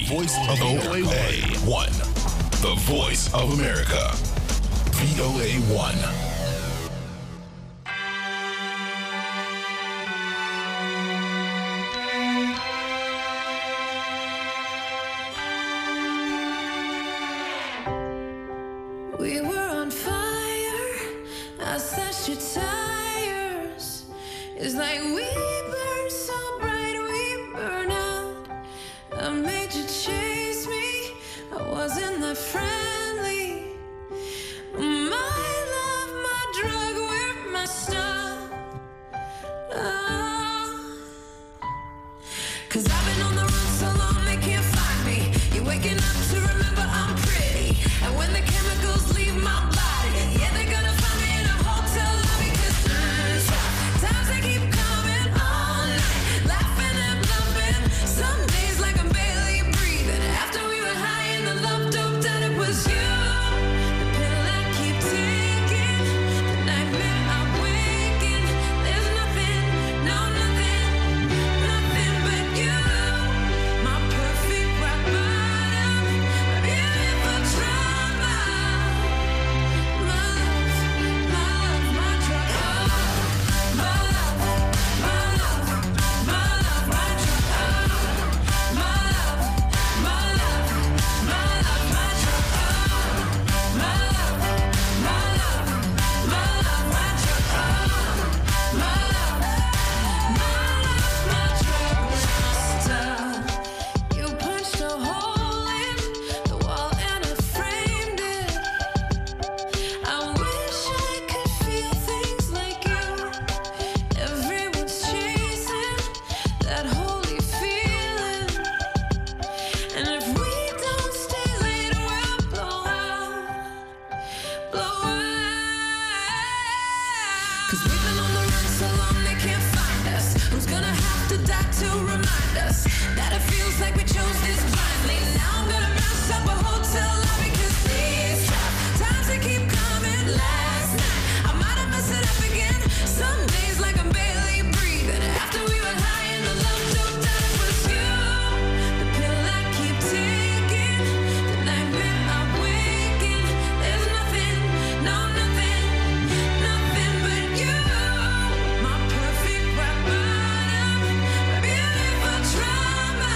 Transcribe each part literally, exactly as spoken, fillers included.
voice of America. one. The voice of America. V O A one. We were on fire, I slashed your tires. It's like we burn so bright, we burn out. I made you chase me, I wasn't that friendly. My love, my drug, we're messed up. Oh. Cause I've been on the run so long they can't find me. You're waking up to remember I'm pretty. And when the chemicals leave my body, yeah, they're gonna find me in a hotel lobby. Cause mm, times they keep coming all night, laughing and bluffing. Some days like I'm barely breathing. After we were high and the love dope that it was you. The pill I keep taking, the nightmare I'm waking. There's nothing, no nothing, nothing but you. My perfect rock bottom, my beautiful trauma. My love, my love, my drug. Oh, my love, my love, my love, my drug. Oh, my love, my love, my love, my drug. Oh, my love, my love, my love, my drug. Oh, my love, my love, my drug. Stop. You punched a hole in the wall and I framed it. I wish I could feel things like you. Everyone's chasing that holy feeling. And if we don't stay later, we'll blow out, blow out. Cause we've been on the run so long they can't find us. Who's gonna have to die to remind us that it feels like we chose this blindly? Now I'm gonna mess up a hotel lobby. Cause these tough times they keep coming. Last night I might have messed it up again. Some days like I'm barely breathing. After we were high and the love dope that it was you. The pill I keep taking, the nightmare I'm waking. There's nothing, no nothing, nothing but you. My perfect rock bottom, my beautiful trauma.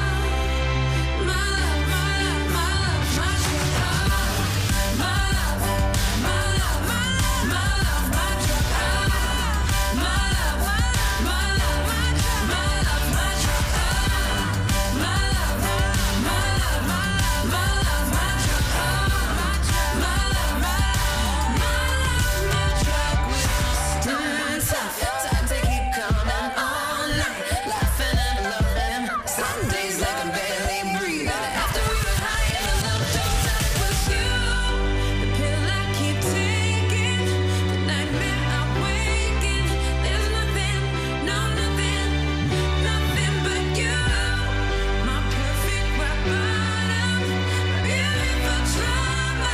My love, my love, my love, my drug. Oh, my love, my love, my love, my love, my drug. Oh, my love, my love, my love, my drug. My love, my drug. Oh, my love, my love, my love, my love, my drug. Oh, my love, my love, my love, my drug. We're tough times they keep coming all night, laughing and loving. Some days like I'm barely breathing. After we were high and the love dope that it was you. The pill I keep taking, the nightmare I'm waking. There's nothing, no nothing, nothing but you. My perfect rock bottom, my beautiful trauma.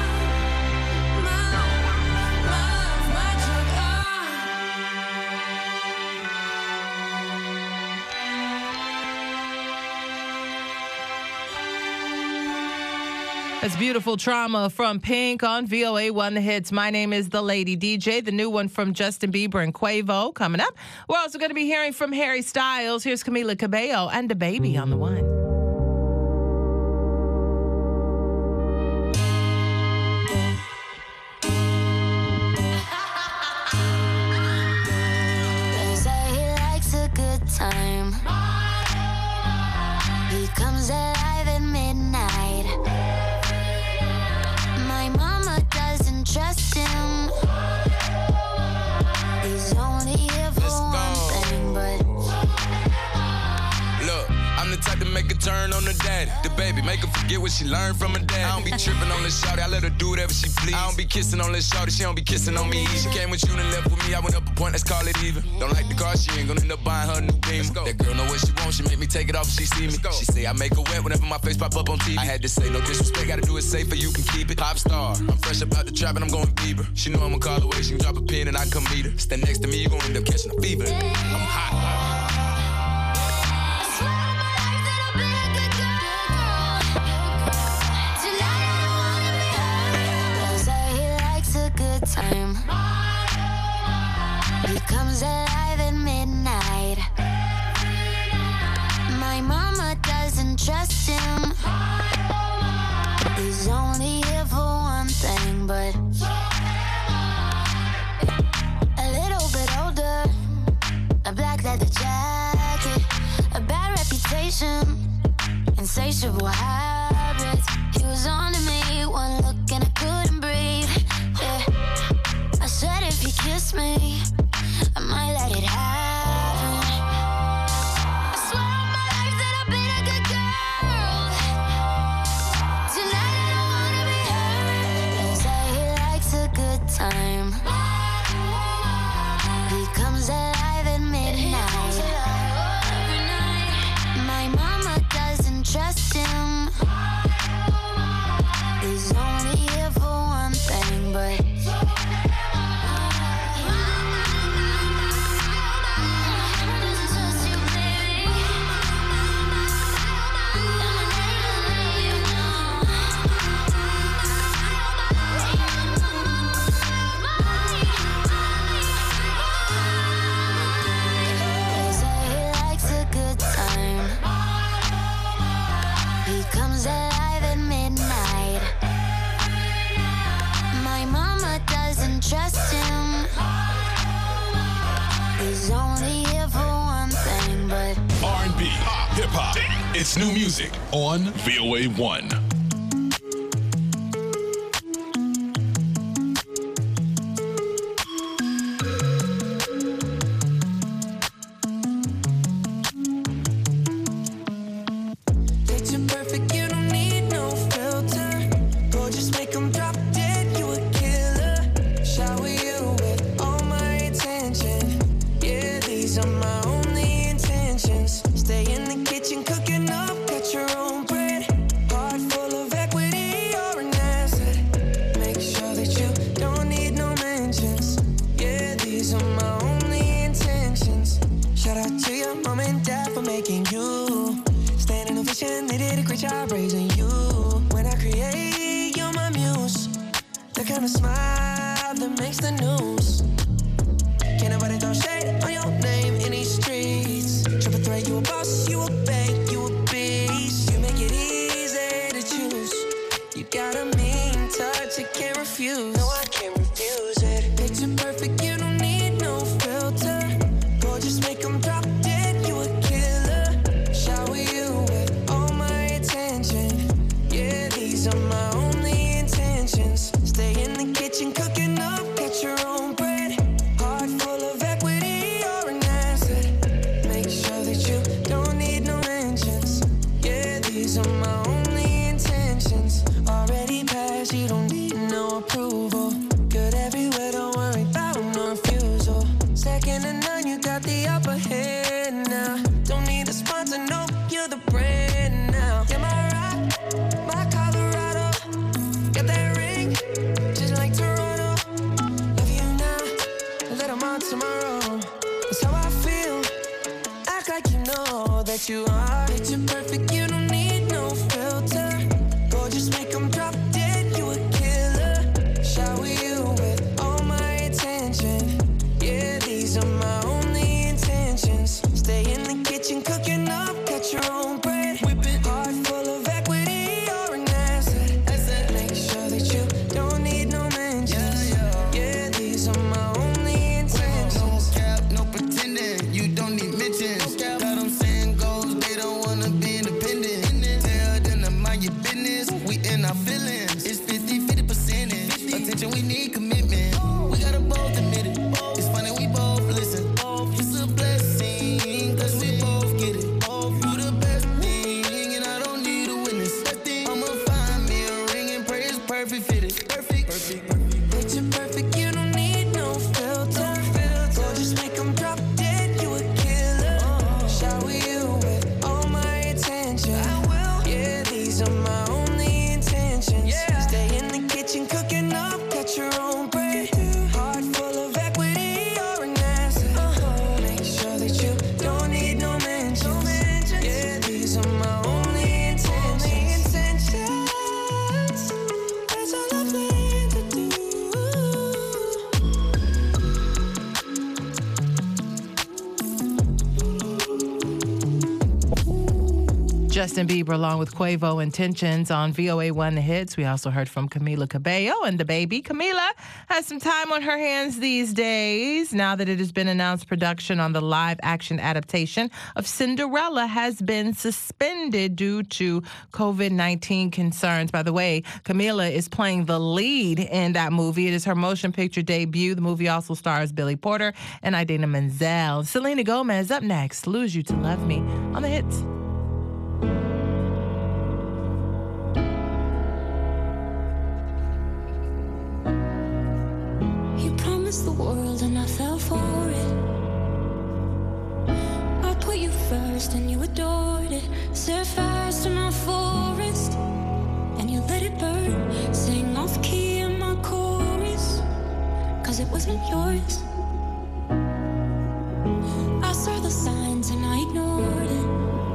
My love, my love, my drug. That's beautiful trauma from Pink on V O A one The Hits. My name is The Lady D J. The new one from Justin Bieber and Quavo coming up. We're also going to be hearing from Harry Styles. Here's Camila Cabello and DaBaby on the one. They say he likes a good time. He comes alive at midnight. My mama doesn't trust him. He's only here for Let's one go. thing, but Look, I'm the type to make a turn on the daddy. The baby, make her forget what she learned from her dad. I don't be tripping on this shawty, I let her do whatever she please. I don't be kissing on this shawty, she don't be kissing on me. She came with you and left with me, I went up a point, let's call it even. Don't like the car, she ain't gonna end up buying her a new beam. That girl know what she wants, she make me take it off if she see me. She say I make her wet whenever my face pop up on T V. I had to say no disrespect, gotta do it safer, you can keep it. Pop star, I'm fresh up out the trap and I'm going Bieber. She know I'ma call away, she can drop a pin and I come meet her. Stand next to me, you gon' end up catching a fever. I'm hot. I swear on my life that I've been a good girl. time. He comes alive at midnight. My mama doesn't trust him. He's only here for one thing, but a little bit older, a black leather jacket, a bad reputation, insatiable habits. He was on to me, one look and I couldn't breathe. Yeah. I said if he kissed me, I might let it happen. I swear on my life that I've been a good girl. Tonight I don't wanna be hurt. They say he likes a good time. He comes alive at midnight. My mama doesn't trust him. He's only here for one thing, but they say he likes a good time. He comes alive at midnight. My mama doesn't trust him. He's only here for one thing, but R and B, hip hop. It's new music on V O A one. Picture perfect, you don't need no filter. Gorgeous, make 'em drop dead, you a killer. Shower you with all my attention. Yeah, these are my only intentions. Stay in the kitchen, cooking up, got your own bread. Heart full of equity, you're an asset. Make sure that you don't need no mentions. Yeah, these are my only intentions. Shout out to your mom and dad for making you. Standing ovation, they did a great job raising you. When I create, you're my muse. The kind of smile that makes the news. Can't nobody throw shade on your name in these streets. Triple threat, you a boss, you a bank, you a beast. You make it easy to choose. You got a mean touch, I can't refuse. No, I can't refuse it. Picture perfect, you don't need no filter. Gorgeous, make 'em drop dead, you a killer. Shower you with all my attention. Yeah, these are my only intentions. Stay in the kitchen, cooking up, get your own bread. Heart full of equity, you're an asset. Make sure that you don't need no mentions. Yeah, these are my only intentions. Already passed, you don't need no approval. Good everywhere, don't worry about no refusal. Second to none, you got the upper hand now. Don't need a sponsor, no, you're the brand now. You're my rock, my Colorado. Got that ring, just like Toronto. Love you now, let 'em on tomorrow. That's how I feel. Act like you know that you are. Picture perfect, you don't need no filter. Justin Bieber along with Quavo Intentions on V O A one The Hits. We also heard from Camila Cabello and the baby. Camila has some time on her hands these days now that it has been announced production on the live action adaptation of Cinderella has been suspended due to COVID nineteen concerns. By the way, Camila is playing the lead in that movie. It is her motion picture debut. The movie also stars Billy Porter and Idina Menzel. Selena Gomez up next. Lose You to Love Me on The Hits. You promised the world and I fell for it. I put you first and you adored it. Set fires to my forest and you let it burn. Sang off key in my chorus, cause it wasn't yours. I saw the signs and I ignored it.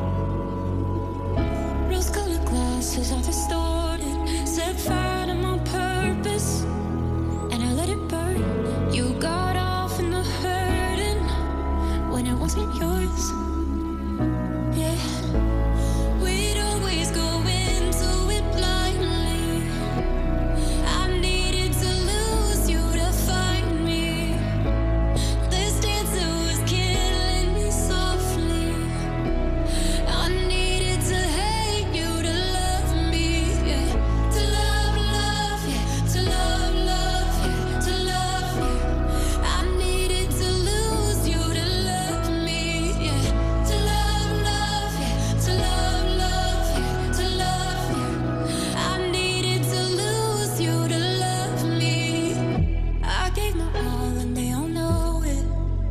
Rose-colored glasses are distorted. Set fire to my purpose and I let it burn. You got off in the hurting when it wasn't yours. Yeah, we'd always go into it blindly. I needed to lose you to find me. This dancer was killing me softly. I needed to hate you to love me, yeah. To love, love, yeah. To love, love, yeah. To love you. I needed to lose you to love me, yeah. To love, love, yeah. To love, love, yeah. To love you. I needed to lose you to love me. I gave my all and they all know it.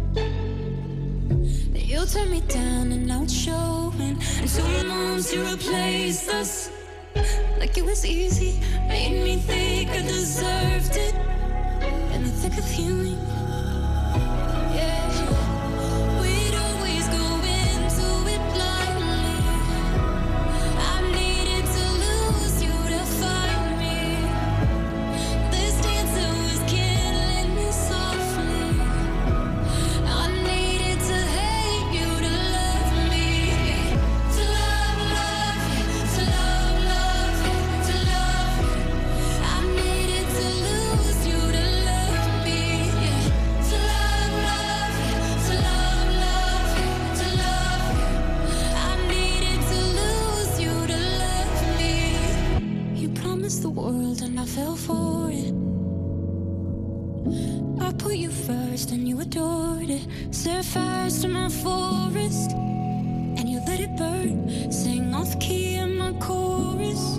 You turned me down and now it's showing. And two months you replaced us like it was easy. Made me think I deserved it in the thick of healing. Yeah, we'd always go into it blindly. I needed to lose you to find me. This dancer was killing me softly. I needed to hate you to love me. To love, love, to love, love, to love. I needed to lose you to love me. To love, love, to love, love, to love. I needed to lose you to love me. You promised the world and I fell for it. I put you first and you adored it. Set fires to my forest and you let it burn. Sang off key in my chorus.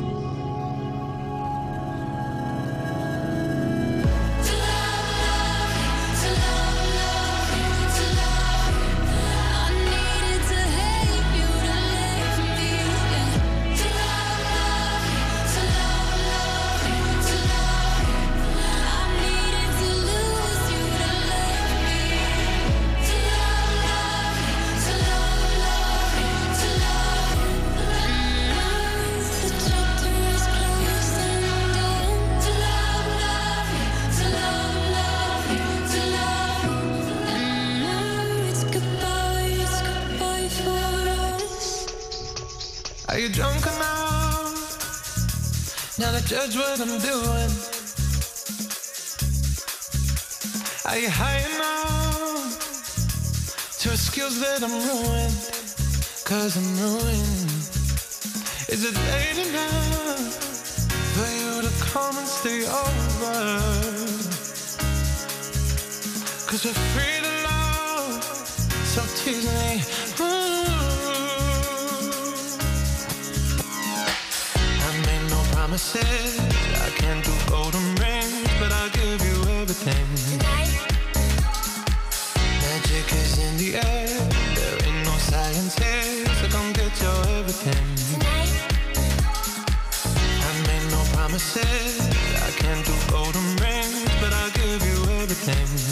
To love, to love, love, to love. I needed to hate you to love me, yeah. To love, love, to love, love, to love. I needed to lose you to love me. To love, love, to love, love, to love. The chapter is closed and done. To love, love, to love, love, to love. And now it's goodbye, it's goodbye for us. Are you drunk enough now to judge what I'm doing? Are you high enough to excuse that I'm ruined? Cause I'm ruined. Is it late enough for you to come and stay over? Cause we're free to love, so tease me. Ooh. I made no promises, I can't do golden rings, but I'll give you everything. Magic is in the air, there ain't no science here, so come get your everything. I made no promises, I can't do golden rings, but I'll give you everything.